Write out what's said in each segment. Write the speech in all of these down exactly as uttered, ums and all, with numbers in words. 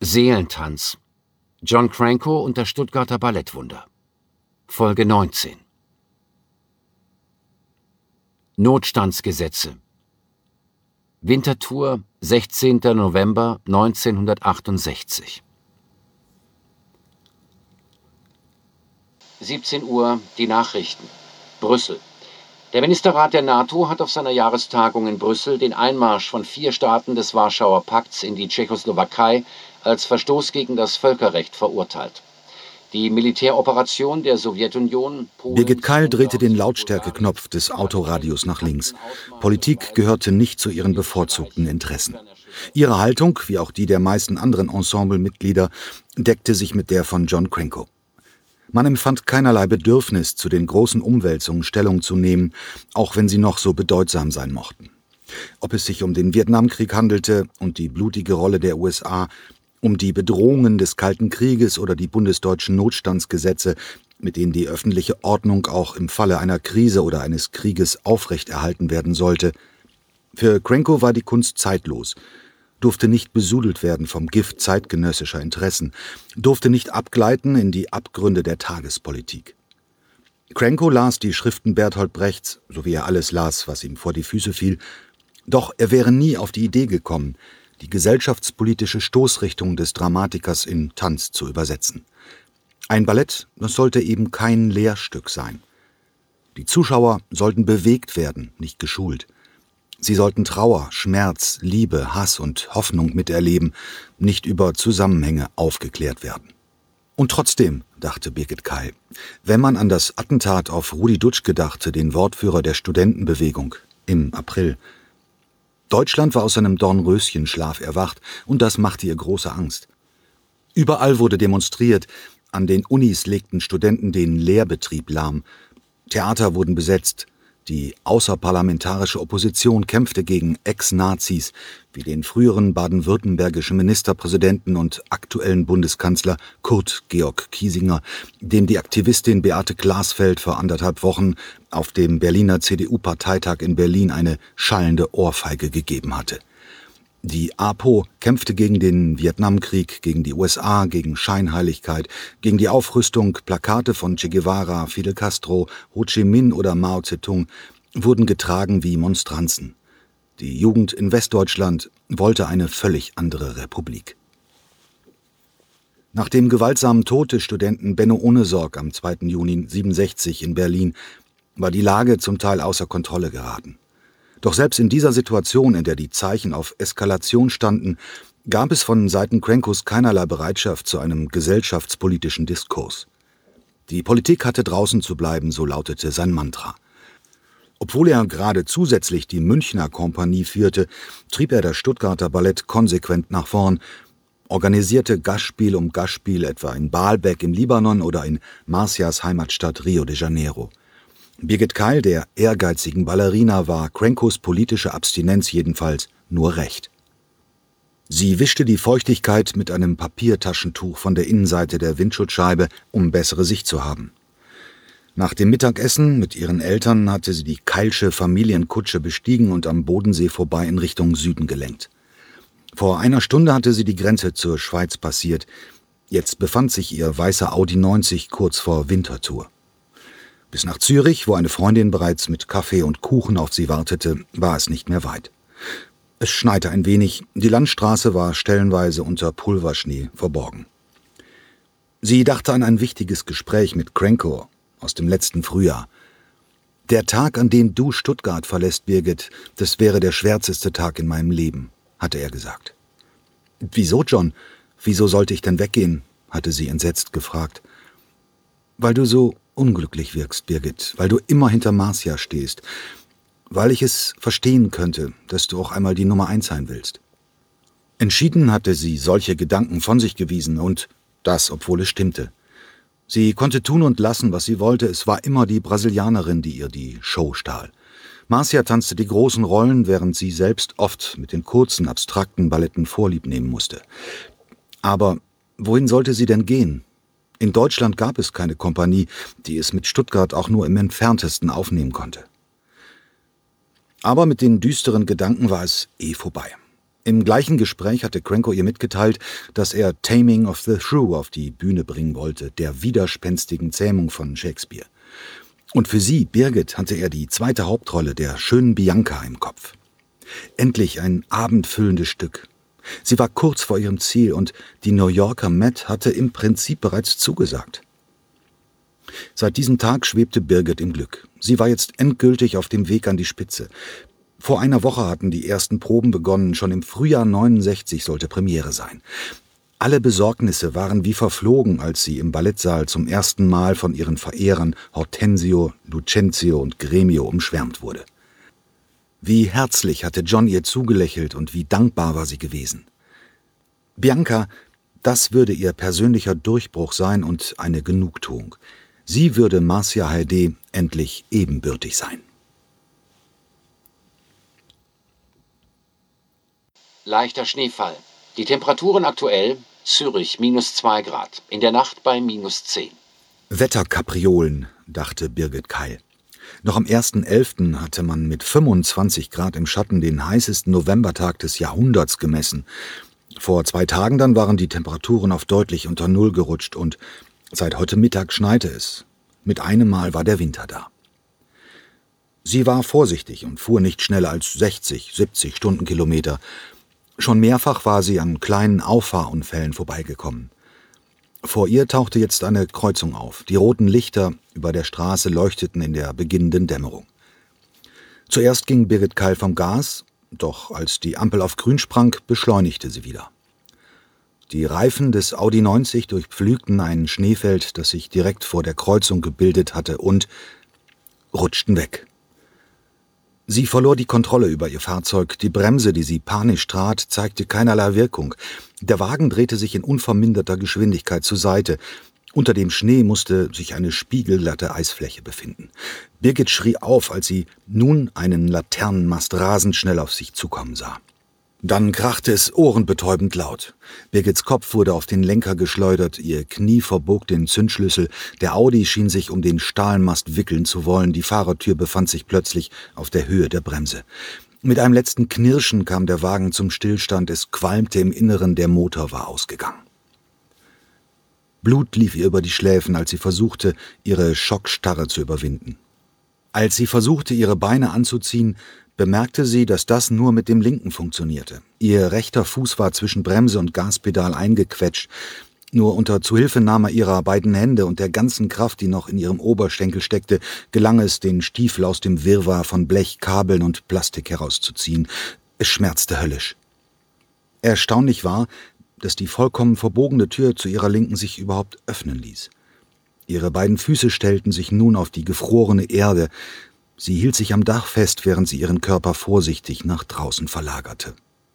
Seelentanz. John Cranko und das Stuttgarter Ballettwunder. Folge neunzehn. Notstandsgesetze. Winterthur, sechzehnter November neunzehnhundertachtundsechzig. siebzehn Uhr, die Nachrichten. Brüssel. Der Ministerrat der NATO hat auf seiner Jahrestagung in Brüssel den Einmarsch von vier Staaten des Warschauer Pakts in die Tschechoslowakei als Verstoß gegen das Völkerrecht verurteilt. Die Militäroperation der Sowjetunion... Birgit Keil drehte den Lautstärkeknopf des Autoradios nach links. Politik gehörte nicht zu ihren bevorzugten Interessen. Ihre Haltung, wie auch die der meisten anderen Ensemblemitglieder, deckte sich mit der von John Cranko. Man empfand keinerlei Bedürfnis, zu den großen Umwälzungen Stellung zu nehmen, auch wenn sie noch so bedeutsam sein mochten. Ob es sich um den Vietnamkrieg handelte und die blutige Rolle der U S A, um die Bedrohungen des Kalten Krieges oder die bundesdeutschen Notstandsgesetze, mit denen die öffentliche Ordnung auch im Falle einer Krise oder eines Krieges aufrechterhalten werden sollte. Für Cranko war die Kunst zeitlos, durfte nicht besudelt werden vom Gift zeitgenössischer Interessen, durfte nicht abgleiten in die Abgründe der Tagespolitik. Cranko las die Schriften Bertolt Brechts, so wie er alles las, was ihm vor die Füße fiel, doch er wäre nie auf die Idee gekommen, die gesellschaftspolitische Stoßrichtung des Dramatikers in Tanz zu übersetzen. Ein Ballett, das sollte eben kein Lehrstück sein. Die Zuschauer sollten bewegt werden, nicht geschult. Sie sollten Trauer, Schmerz, Liebe, Hass und Hoffnung miterleben, nicht über Zusammenhänge aufgeklärt werden. Und trotzdem, dachte Birgit Keil, wenn man an das Attentat auf Rudi Dutschke dachte, den Wortführer der Studentenbewegung, im April. Deutschland war aus seinem Dornröschenschlaf erwacht und das machte ihr große Angst. Überall wurde demonstriert, an den Unis legten Studenten den Lehrbetrieb lahm, Theater wurden besetzt, die außerparlamentarische Opposition kämpfte gegen Ex-Nazis wie den früheren baden-württembergischen Ministerpräsidenten und aktuellen Bundeskanzler Kurt Georg Kiesinger, dem die Aktivistin Beate Glasfeld vor anderthalb Wochen auf dem Berliner C D U-Parteitag in Berlin eine schallende Ohrfeige gegeben hatte. Die APO kämpfte gegen den Vietnamkrieg, gegen die U S A, gegen Scheinheiligkeit, gegen die Aufrüstung. Plakate von Che Guevara, Fidel Castro, Ho Chi Minh oder Mao Zedong wurden getragen wie Monstranzen. Die Jugend in Westdeutschland wollte eine völlig andere Republik. Nach dem gewaltsamen Tod des Studenten Benno Ohnesorg am zweiten Juni siebenundsechzig in Berlin war die Lage zum Teil außer Kontrolle geraten. Doch selbst in dieser Situation, in der die Zeichen auf Eskalation standen, gab es von Seiten Crankos keinerlei Bereitschaft zu einem gesellschaftspolitischen Diskurs. Die Politik hatte draußen zu bleiben, so lautete sein Mantra. Obwohl er gerade zusätzlich die Münchner Kompanie führte, trieb er das Stuttgarter Ballett konsequent nach vorn, organisierte Gastspiel um Gastspiel etwa in Baalbek im Libanon oder in Marcias Heimatstadt Rio de Janeiro. Birgit Keil, der ehrgeizigen Ballerina, war Crankos politische Abstinenz jedenfalls nur recht. Sie wischte die Feuchtigkeit mit einem Papiertaschentuch von der Innenseite der Windschutzscheibe, um bessere Sicht zu haben. Nach dem Mittagessen mit ihren Eltern hatte sie die Keilsche Familienkutsche bestiegen und am Bodensee vorbei in Richtung Süden gelenkt. Vor einer Stunde hatte sie die Grenze zur Schweiz passiert. Jetzt befand sich ihr weißer Audi neunzig kurz vor Winterthur. Bis nach Zürich, wo eine Freundin bereits mit Kaffee und Kuchen auf sie wartete, war es nicht mehr weit. Es schneite ein wenig, die Landstraße war stellenweise unter Pulverschnee verborgen. Sie dachte an ein wichtiges Gespräch mit Cranko aus dem letzten Frühjahr. »Der Tag, an dem du Stuttgart verlässt, Birgit, das wäre der schwärzeste Tag in meinem Leben«, hatte er gesagt. »Wieso, John? Wieso sollte ich denn weggehen?«, hatte sie entsetzt gefragt. »Weil du so unglücklich wirkst, Birgit, weil du immer hinter Marcia stehst, weil ich es verstehen könnte, dass du auch einmal die Nummer eins sein willst.« Entschieden hatte sie solche Gedanken von sich gewiesen und das, obwohl es stimmte. Sie konnte tun und lassen, was sie wollte, es war immer die Brasilianerin, die ihr die Show stahl. Marcia tanzte die großen Rollen, während sie selbst oft mit den kurzen, abstrakten Balletten Vorlieb nehmen musste. Aber wohin sollte sie denn gehen? In Deutschland gab es keine Kompanie, die es mit Stuttgart auch nur im Entferntesten aufnehmen konnte. Aber mit den düsteren Gedanken war es eh vorbei. Im gleichen Gespräch hatte Cranko ihr mitgeteilt, dass er Taming of the Shrew auf die Bühne bringen wollte, der widerspenstigen Zähmung von Shakespeare. Und für sie, Birgit, hatte er die zweite Hauptrolle der schönen Bianca im Kopf. Endlich ein abendfüllendes Stück. Sie war kurz vor ihrem Ziel und die New Yorker Met hatte im Prinzip bereits zugesagt. Seit diesem Tag schwebte Birgit im Glück. Sie war jetzt endgültig auf dem Weg an die Spitze. Vor einer Woche hatten die ersten Proben begonnen, schon im Frühjahr neunundsechzig sollte Premiere sein. Alle Besorgnisse waren wie verflogen, als sie im Ballettsaal zum ersten Mal von ihren Verehrern Hortensio, Lucentio und Gremio umschwärmt wurde. Wie herzlich hatte John ihr zugelächelt und wie dankbar war sie gewesen. Bianca, das würde ihr persönlicher Durchbruch sein und eine Genugtuung. Sie würde Marcia Haydée endlich ebenbürtig sein. Leichter Schneefall. Die Temperaturen aktuell: Zürich minus zwei Grad, in der Nacht bei minus zehn. Wetterkapriolen, dachte Birgit Keil. Noch am ersten elften hatte man mit fünfundzwanzig Grad im Schatten den heißesten Novembertag des Jahrhunderts gemessen. Vor zwei Tagen dann waren die Temperaturen auf deutlich unter Null gerutscht und seit heute Mittag schneite es. Mit einem Mal war der Winter da. Sie war vorsichtig und fuhr nicht schneller als sechzig, siebzig Stundenkilometer. Schon mehrfach war sie an kleinen Auffahrunfällen vorbeigekommen. Vor ihr tauchte jetzt eine Kreuzung auf. Die roten Lichter über der Straße leuchteten in der beginnenden Dämmerung. Zuerst ging Birgit Keil vom Gas, doch als die Ampel auf grün sprang, beschleunigte sie wieder. Die Reifen des Audi neunzig durchpflügten ein Schneefeld, das sich direkt vor der Kreuzung gebildet hatte, und rutschten weg. Sie verlor die Kontrolle über ihr Fahrzeug. Die Bremse, die sie panisch trat, zeigte keinerlei Wirkung. Der Wagen drehte sich in unverminderter Geschwindigkeit zur Seite. Unter dem Schnee musste sich eine spiegelglatte Eisfläche befinden. Birgit schrie auf, als sie nun einen Laternenmast rasend schnell auf sich zukommen sah. Dann krachte es ohrenbetäubend laut. Birgits Kopf wurde auf den Lenker geschleudert, ihr Knie verbog den Zündschlüssel, der Audi schien sich um den Stahlmast wickeln zu wollen, die Fahrertür befand sich plötzlich auf der Höhe der Bremse. Mit einem letzten Knirschen kam der Wagen zum Stillstand, es qualmte im Inneren, der Motor war ausgegangen. Blut lief ihr über die Schläfen, als sie versuchte, ihre Schockstarre zu überwinden. Als sie versuchte, ihre Beine anzuziehen, bemerkte sie, dass das nur mit dem linken funktionierte. Ihr rechter Fuß war zwischen Bremse und Gaspedal eingequetscht. Nur unter Zuhilfenahme ihrer beiden Hände und der ganzen Kraft, die noch in ihrem Oberschenkel steckte, gelang es, den Stiefel aus dem Wirrwarr von Blech, Kabeln und Plastik herauszuziehen. Es schmerzte höllisch. Erstaunlich war, dass die vollkommen verbogene Tür zu ihrer Linken sich überhaupt öffnen ließ. Ihre beiden Füße stellten sich nun auf die gefrorene Erde. Sie hielt sich am Dach fest, während sie ihren Körper vorsichtig nach draußen verlagerte.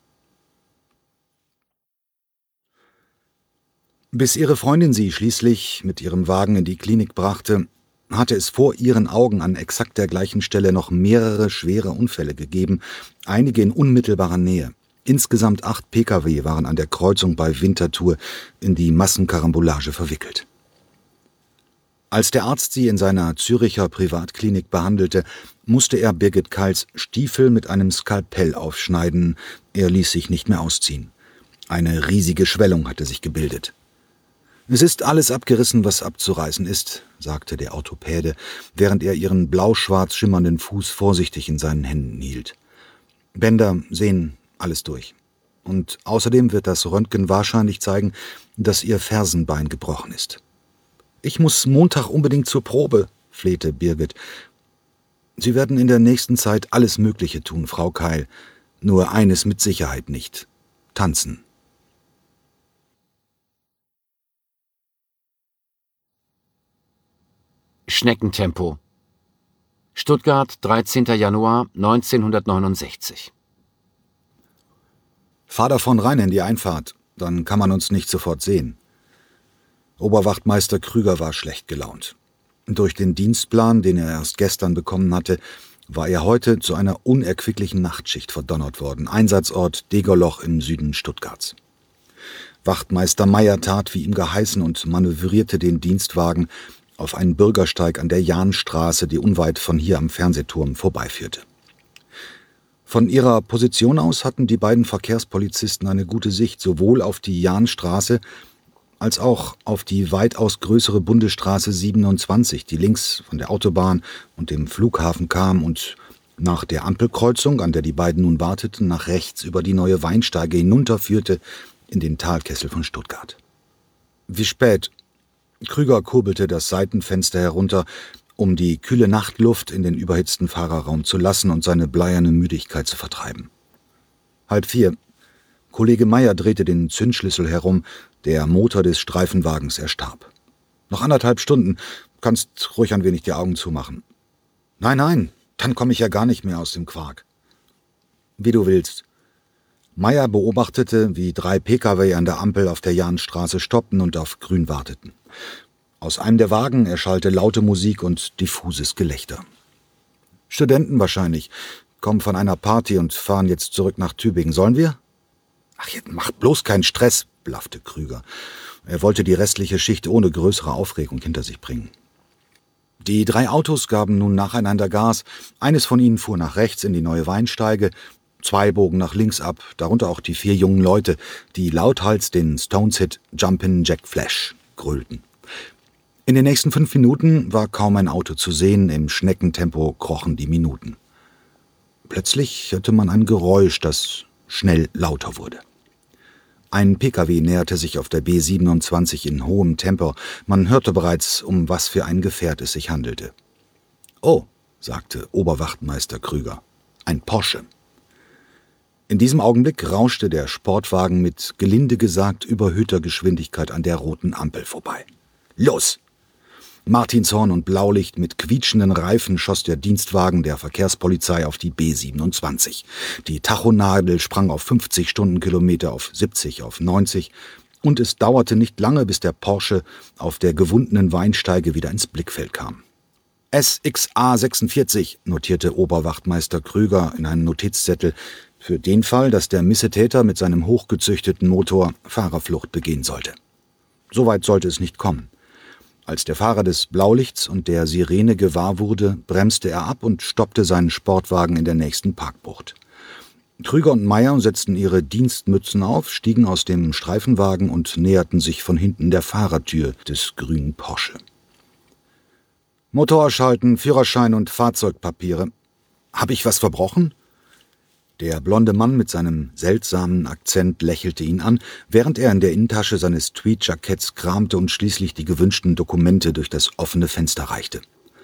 Bis ihre Freundin sie schließlich mit ihrem Wagen in die Klinik brachte, hatte es vor ihren Augen an exakt der gleichen Stelle noch mehrere schwere Unfälle gegeben, einige in unmittelbarer Nähe. Insgesamt acht Pkw waren an der Kreuzung bei Winterthur in die Massenkarambolage verwickelt. Als der Arzt sie in seiner Züricher Privatklinik behandelte, musste er Birgit Keils Stiefel mit einem Skalpell aufschneiden. Er ließ sich nicht mehr ausziehen. Eine riesige Schwellung hatte sich gebildet. »Es ist alles abgerissen, was abzureißen ist«, sagte der Orthopäde, während er ihren blau-schwarz schimmernden Fuß vorsichtig in seinen Händen hielt. »Bänder sehen alles durch. Und außerdem wird das Röntgen wahrscheinlich zeigen, dass ihr Fersenbein gebrochen ist.« »Ich muss Montag unbedingt zur Probe«, flehte Birgit. »Sie werden in der nächsten Zeit alles Mögliche tun, Frau Keil. Nur eines mit Sicherheit nicht: tanzen.« Schneckentempo. Stuttgart, dreizehnten Januar neunzehnhundertneunundsechzig. »Fahr davon rein in die Einfahrt, dann kann man uns nicht sofort sehen.« Oberwachtmeister Krüger war schlecht gelaunt. Durch den Dienstplan, den er erst gestern bekommen hatte, war er heute zu einer unerquicklichen Nachtschicht verdonnert worden. Einsatzort Degerloch im Süden Stuttgarts. Wachtmeister Meier tat, wie ihm geheißen, und manövrierte den Dienstwagen auf einen Bürgersteig an der Jahnstraße, die unweit von hier am Fernsehturm vorbeiführte. Von ihrer Position aus hatten die beiden Verkehrspolizisten eine gute Sicht sowohl auf die Jahnstraße als auch auf die weitaus größere Bundesstraße siebenundzwanzig, die links von der Autobahn und dem Flughafen kam und nach der Ampelkreuzung, an der die beiden nun warteten, nach rechts über die neue Weinsteige hinunterführte in den Talkessel von Stuttgart. Wie spät? Krüger kurbelte das Seitenfenster herunter, um die kühle Nachtluft in den überhitzten Fahrerraum zu lassen und seine bleierne Müdigkeit zu vertreiben. Halb vier. Kollege Meyer drehte den Zündschlüssel herum, der Motor des Streifenwagens erstarb. Noch anderthalb Stunden, kannst ruhig ein wenig die Augen zumachen. Nein, nein, dann komme ich ja gar nicht mehr aus dem Quark. Wie du willst. Meyer beobachtete, wie drei Pkw an der Ampel auf der Jahnstraße stoppten und auf Grün warteten. Aus einem der Wagen erschallte laute Musik und diffuses Gelächter. Studenten wahrscheinlich, kommen von einer Party und fahren jetzt zurück nach Tübingen. Sollen wir? Ach, jetzt macht bloß keinen Stress, blaffte Krüger. Er wollte die restliche Schicht ohne größere Aufregung hinter sich bringen. Die drei Autos gaben nun nacheinander Gas. Eines von ihnen fuhr nach rechts in die neue Weinsteige, zwei bogen nach links ab, darunter auch die vier jungen Leute, die lauthals den Stones-Hit Jumpin' Jack Flash grölten. In den nächsten fünf Minuten war kaum ein Auto zu sehen, im Schneckentempo krochen die Minuten. Plötzlich hörte man ein Geräusch, das schnell lauter wurde. Ein Pkw näherte sich auf der B siebenundzwanzig in hohem Tempo. Man hörte bereits, um was für ein Gefährt es sich handelte. »Oh«, sagte Oberwachtmeister Krüger, »ein Porsche.« In diesem Augenblick rauschte der Sportwagen mit gelinde gesagt überhöhter Geschwindigkeit an der roten Ampel vorbei. »Los!« Martinshorn und Blaulicht, mit quietschenden Reifen schoss der Dienstwagen der Verkehrspolizei auf die B siebenundzwanzig. Die Tachonadel sprang auf fünfzig Stundenkilometer, auf siebzig, auf neunzig, und es dauerte nicht lange, bis der Porsche auf der gewundenen Weinsteige wieder ins Blickfeld kam. S X A sechsundvierzig, notierte Oberwachtmeister Krüger in einen Notizzettel, für den Fall, dass der Missetäter mit seinem hochgezüchteten Motor Fahrerflucht begehen sollte. Soweit sollte es nicht kommen. Als der Fahrer des Blaulichts und der Sirene gewahr wurde, bremste er ab und stoppte seinen Sportwagen in der nächsten Parkbucht. Krüger und Meyer setzten ihre Dienstmützen auf, stiegen aus dem Streifenwagen und näherten sich von hinten der Fahrertür des grünen Porsche. »Motor schalten, Führerschein und Fahrzeugpapiere. Hab ich was verbrochen?« Der blonde Mann mit seinem seltsamen Akzent lächelte ihn an, während er in der Innentasche seines Tweedjacketts kramte und schließlich die gewünschten Dokumente durch das offene Fenster reichte.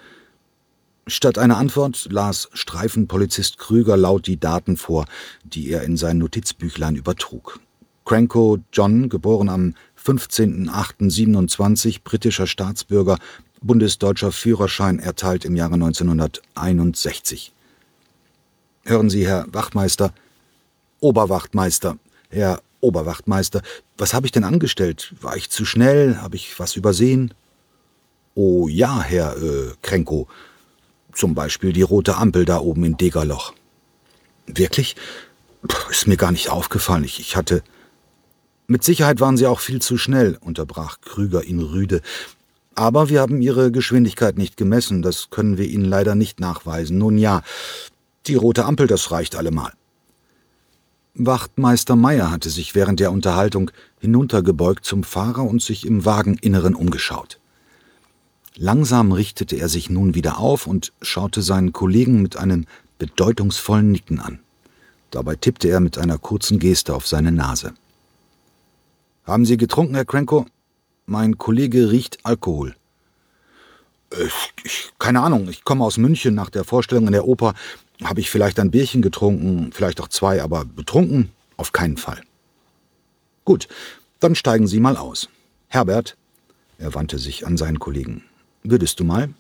Statt einer Antwort las Streifenpolizist Krüger laut die Daten vor, die er in sein Notizbüchlein übertrug. Cranko John, geboren am fünfzehnten achten siebenundzwanzig, britischer Staatsbürger, bundesdeutscher Führerschein erteilt im Jahre neunzehnhunderteinundsechzig. »Hören Sie, Herr Wachtmeister, Oberwachtmeister, Herr Oberwachtmeister, was habe ich denn angestellt? War ich zu schnell? Habe ich was übersehen?« »Oh ja, Herr äh, Cranko, zum Beispiel die rote Ampel da oben in Degerloch.« »Wirklich? Puh, ist mir gar nicht aufgefallen. Ich, ich hatte...« »Mit Sicherheit waren Sie auch viel zu schnell«, unterbrach Krüger ihn rüde. »Aber wir haben Ihre Geschwindigkeit nicht gemessen. Das können wir Ihnen leider nicht nachweisen. Nun ja, die rote Ampel, das reicht allemal.« Wachtmeister Meyer hatte sich während der Unterhaltung hinuntergebeugt zum Fahrer und sich im Wageninneren umgeschaut. Langsam richtete er sich nun wieder auf und schaute seinen Kollegen mit einem bedeutungsvollen Nicken an. Dabei tippte er mit einer kurzen Geste auf seine Nase. »Haben Sie getrunken, Herr Cranko? Mein Kollege riecht Alkohol.« äh, ich, »Keine Ahnung, ich komme aus München. Nach der Vorstellung in der Oper habe ich vielleicht ein Bierchen getrunken, vielleicht auch zwei, aber betrunken auf keinen Fall.« »Gut, dann steigen Sie mal aus. Herbert«, er wandte sich an seinen Kollegen, »würdest du mal?«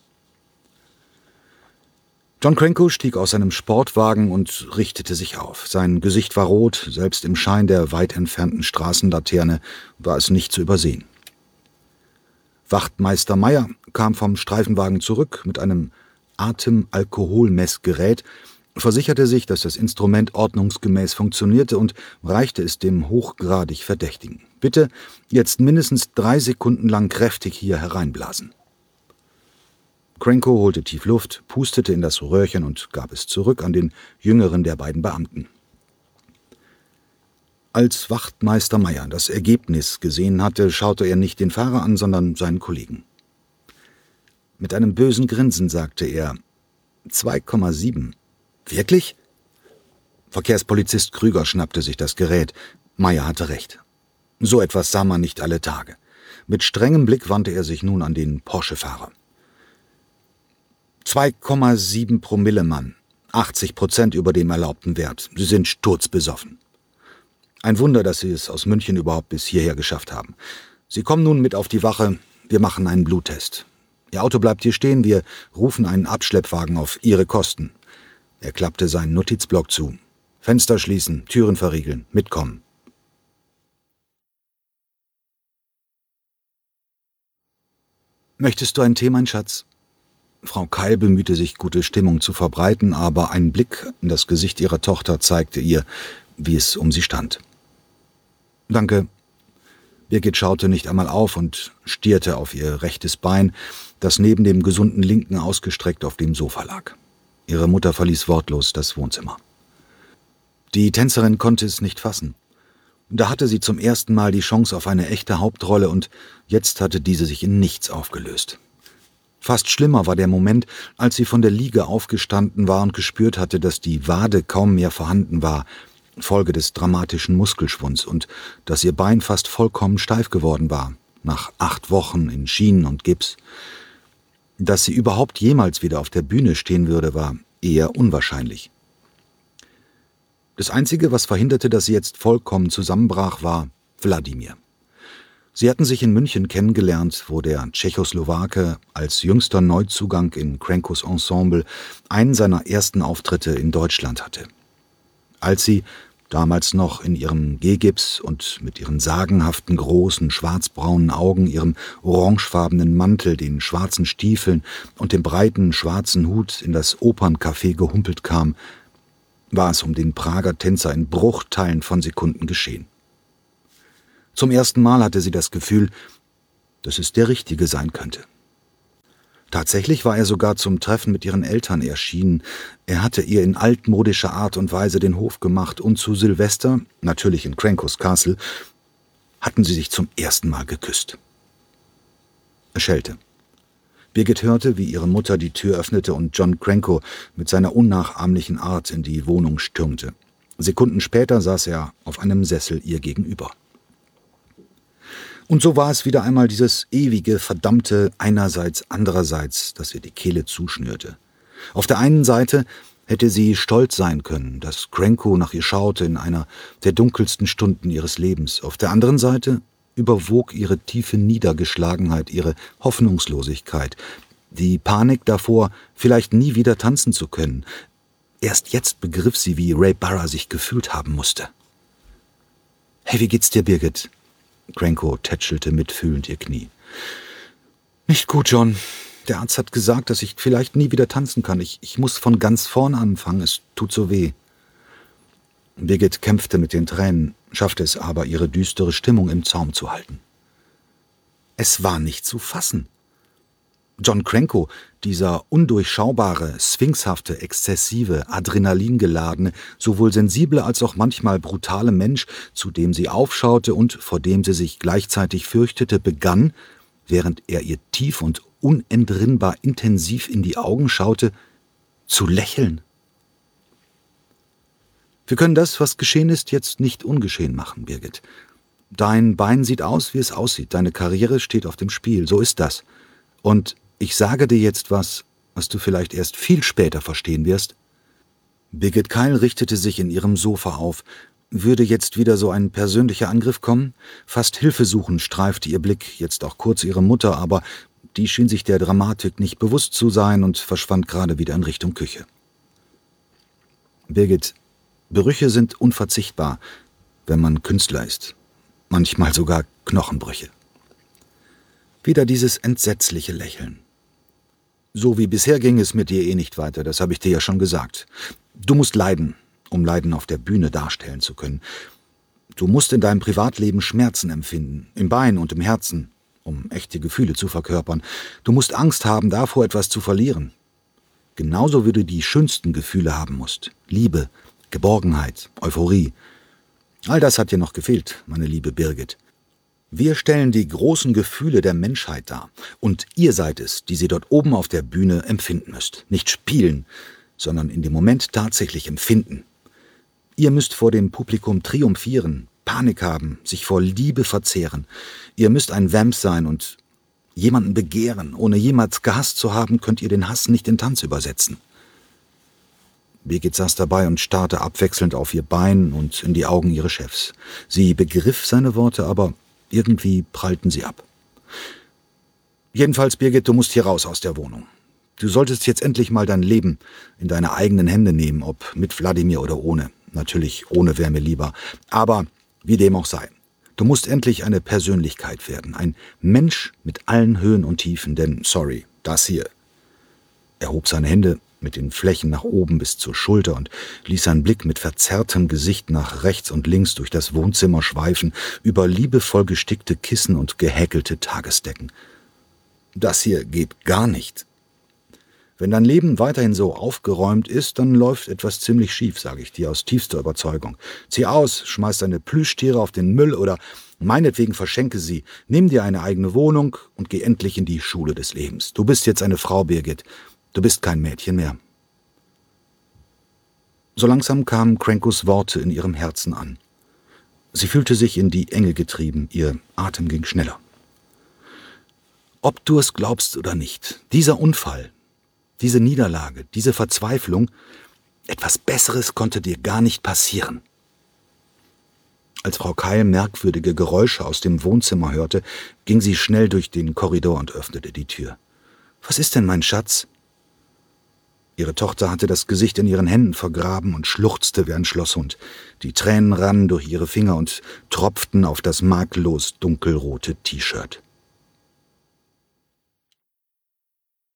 John Cranko stieg aus seinem Sportwagen und richtete sich auf. Sein Gesicht war rot, selbst im Schein der weit entfernten Straßenlaterne war es nicht zu übersehen. Wachtmeister Meyer kam vom Streifenwagen zurück mit einem Atemalkoholmessgerät, versicherte sich, dass das Instrument ordnungsgemäß funktionierte und reichte es dem hochgradig Verdächtigen. »Bitte jetzt mindestens drei Sekunden lang kräftig hier hereinblasen.« Cranko holte tief Luft, pustete in das Röhrchen und gab es zurück an den jüngeren der beiden Beamten. Als Wachtmeister Meyer das Ergebnis gesehen hatte, schaute er nicht den Fahrer an, sondern seinen Kollegen. Mit einem bösen Grinsen sagte er: zwei Komma sieben. Wirklich? Verkehrspolizist Krüger schnappte sich das Gerät. Meyer hatte recht. So etwas sah man nicht alle Tage. Mit strengem Blick wandte er sich nun an den Porsche-Fahrer. zwei Komma sieben Promille, Mann. achtzig Prozent über dem erlaubten Wert. Sie sind sturzbesoffen. Ein Wunder, dass Sie es aus München überhaupt bis hierher geschafft haben. Sie kommen nun mit auf die Wache. Wir machen einen Bluttest. Ihr Auto bleibt hier stehen. Wir rufen einen Abschleppwagen auf Ihre Kosten. Er klappte seinen Notizblock zu. Fenster schließen, Türen verriegeln, mitkommen. »Möchtest du einen Tee, mein Schatz?« Frau Keil bemühte sich, gute Stimmung zu verbreiten, aber ein Blick in das Gesicht ihrer Tochter zeigte ihr, wie es um sie stand. »Danke.« Birgit schaute nicht einmal auf und stierte auf ihr rechtes Bein, das neben dem gesunden linken ausgestreckt auf dem Sofa lag. Ihre Mutter verließ wortlos das Wohnzimmer. Die Tänzerin konnte es nicht fassen. Da hatte sie zum ersten Mal die Chance auf eine echte Hauptrolle und jetzt hatte diese sich in nichts aufgelöst. Fast schlimmer war der Moment, als sie von der Liege aufgestanden war und gespürt hatte, dass die Wade kaum mehr vorhanden war, Folge des dramatischen Muskelschwunds, und dass ihr Bein fast vollkommen steif geworden war, nach acht Wochen in Schienen und Gips. Dass sie überhaupt jemals wieder auf der Bühne stehen würde, war eher unwahrscheinlich. Das Einzige, was verhinderte, dass sie jetzt vollkommen zusammenbrach, war Wladimir. Sie hatten sich in München kennengelernt, wo der Tschechoslowake als jüngster Neuzugang in Crankos Ensemble einen seiner ersten Auftritte in Deutschland hatte. Als sie, damals noch in ihrem Gehgips und mit ihren sagenhaften großen schwarzbraunen Augen, ihrem orangefarbenen Mantel, den schwarzen Stiefeln und dem breiten schwarzen Hut in das Operncafé gehumpelt kam, war es um den Prager Tänzer in Bruchteilen von Sekunden geschehen. Zum ersten Mal hatte sie das Gefühl, dass es der Richtige sein könnte. Tatsächlich war er sogar zum Treffen mit ihren Eltern erschienen. Er hatte ihr in altmodischer Art und Weise den Hof gemacht und zu Silvester, natürlich in Crankos Castle, hatten sie sich zum ersten Mal geküsst. Es schellte. Birgit hörte, wie ihre Mutter die Tür öffnete und John Cranko mit seiner unnachahmlichen Art in die Wohnung stürmte. Sekunden später saß er auf einem Sessel ihr gegenüber. Und so war es wieder einmal dieses ewige, verdammte Einerseits, andererseits, das ihr die Kehle zuschnürte. Auf der einen Seite hätte sie stolz sein können, dass Cranko nach ihr schaute in einer der dunkelsten Stunden ihres Lebens. Auf der anderen Seite überwog ihre tiefe Niedergeschlagenheit, ihre Hoffnungslosigkeit, die Panik davor, vielleicht nie wieder tanzen zu können. Erst jetzt begriff sie, wie Ray Barra sich gefühlt haben musste. »Hey, wie geht's dir, Birgit?« Cranko tätschelte mitfühlend ihr Knie. »Nicht gut, John. Der Arzt hat gesagt, dass ich vielleicht nie wieder tanzen kann. Ich, ich muss von ganz vorn anfangen. Es tut so weh.« Birgit kämpfte mit den Tränen, schaffte es aber, ihre düstere Stimmung im Zaum zu halten. Es war nicht zu fassen. John Cranko, dieser undurchschaubare, sphinxhafte, exzessive, adrenalingeladene, sowohl sensible als auch manchmal brutale Mensch, zu dem sie aufschaute und vor dem sie sich gleichzeitig fürchtete, begann, während er ihr tief und unentrinnbar intensiv in die Augen schaute, zu lächeln. »Wir können das, was geschehen ist, jetzt nicht ungeschehen machen, Birgit. Dein Bein sieht aus, wie es aussieht. Deine Karriere steht auf dem Spiel. So ist das. Und ich sage dir jetzt was, was du vielleicht erst viel später verstehen wirst.« Birgit Keil richtete sich in ihrem Sofa auf. Würde jetzt wieder so ein persönlicher Angriff kommen? Fast hilfesuchend streifte ihr Blick jetzt auch kurz ihre Mutter, aber die schien sich der Dramatik nicht bewusst zu sein und verschwand gerade wieder in Richtung Küche. »Birgit, Brüche sind unverzichtbar, wenn man Künstler ist. Manchmal sogar Knochenbrüche.« Wieder dieses entsetzliche Lächeln. »So wie bisher ging es mit dir eh nicht weiter, das habe ich dir ja schon gesagt. Du musst leiden, um Leiden auf der Bühne darstellen zu können. Du musst in deinem Privatleben Schmerzen empfinden, im Bein und im Herzen. um echte Gefühle zu verkörpern. Du musst Angst haben, davor etwas zu verlieren. Genauso wie du die schönsten Gefühle haben musst. Liebe, Geborgenheit, Euphorie. All das hat dir noch gefehlt, meine liebe Birgit. Wir stellen die großen Gefühle der Menschheit dar. Und ihr seid es, die sie dort oben auf der Bühne empfinden müsst. Nicht spielen, sondern in dem Moment tatsächlich empfinden. Ihr müsst vor dem Publikum triumphieren, Panik haben, sich vor Liebe verzehren. Ihr müsst ein Vamp sein und jemanden begehren. Ohne jemals gehasst zu haben, könnt ihr den Hass nicht in Tanz übersetzen. Birgit saß dabei und starrte abwechselnd auf ihr Bein und in die Augen ihres Chefs. Sie begriff seine Worte, aber irgendwie prallten sie ab. Jedenfalls, Birgit, du musst hier raus aus der Wohnung. Du solltest jetzt endlich mal dein Leben in deine eigenen Hände nehmen, ob mit Wladimir oder ohne. Natürlich ohne wäre mir lieber. Aber wie dem auch sei. Du musst endlich eine Persönlichkeit werden. Ein Mensch mit allen Höhen und Tiefen. Denn, sorry, das hier. Er hob seine Hände mit den Flächen nach oben bis zur Schulter und ließ seinen Blick mit verzerrtem Gesicht nach rechts und links durch das Wohnzimmer schweifen, über liebevoll gestickte Kissen und gehäkelte Tagesdecken. Das hier geht gar nicht. Wenn dein Leben weiterhin so aufgeräumt ist, dann läuft etwas ziemlich schief, sage ich dir aus tiefster Überzeugung. Zieh aus, schmeiß deine Plüschtiere auf den Müll oder meinetwegen verschenke sie. Nimm dir eine eigene Wohnung und geh endlich in die Schule des Lebens. Du bist jetzt eine Frau, Birgit. Du bist kein Mädchen mehr. So langsam kamen Krenkos Worte in ihrem Herzen an. Sie fühlte sich in die Enge getrieben, ihr Atem ging schneller. Ob du es glaubst oder nicht, dieser Unfall, diese Niederlage, diese Verzweiflung, etwas Besseres konnte dir gar nicht passieren. Als Frau Keil merkwürdige Geräusche aus dem Wohnzimmer hörte, ging sie schnell durch den Korridor und öffnete die Tür. »Was ist denn, mein Schatz?« Ihre Tochter hatte das Gesicht in ihren Händen vergraben und schluchzte wie ein Schlosshund. Die Tränen rannen durch ihre Finger und tropften auf das makellos dunkelrote T-Shirt.